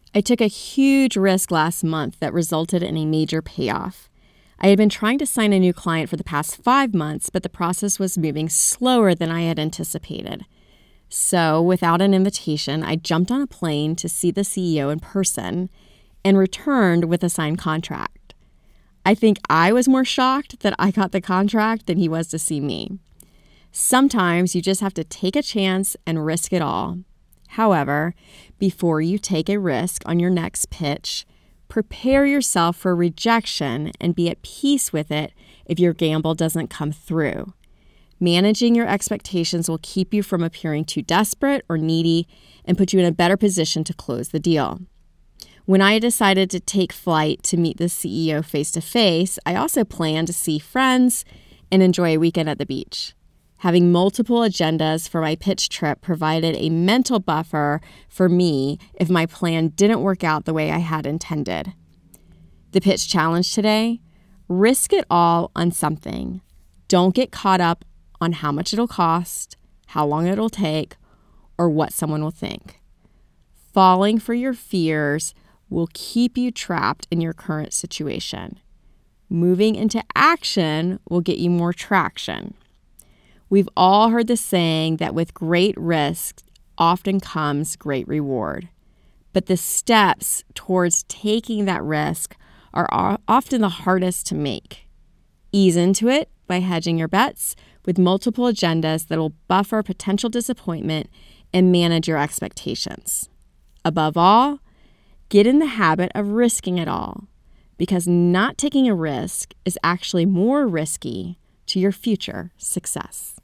I took a huge risk last month that resulted in a major payoff. I had been trying to sign a new client for the past 5 months, but the process was moving slower than I had anticipated. So, without an invitation, I jumped on a plane to see the CEO in person and returned with a signed contract. I think I was more shocked that I got the contract than he was to see me. Sometimes you just have to take a chance and risk it all. However, before you take a risk on your next pitch, prepare yourself for rejection and be at peace with it if your gamble doesn't come through. Managing your expectations will keep you from appearing too desperate or needy and put you in a better position to close the deal. When I decided to take flight to meet the CEO face-to-face, I also planned to see friends and enjoy a weekend at the beach. Having multiple agendas for my pitch trip provided a mental buffer for me if my plan didn't work out the way I had intended. The pitch challenge today: risk it all on something. Don't get caught up on how much it'll cost, how long it'll take, or what someone will think. Falling for your fears will keep you trapped in your current situation. Moving into action will get you more traction. We've all heard the saying that with great risk often comes great reward. But the steps towards taking that risk are often the hardest to make. Ease into it by hedging your bets with multiple agendas that will buffer potential disappointment and manage your expectations. Above all, get in the habit of risking it all, because not taking a risk is actually more risky to your future success.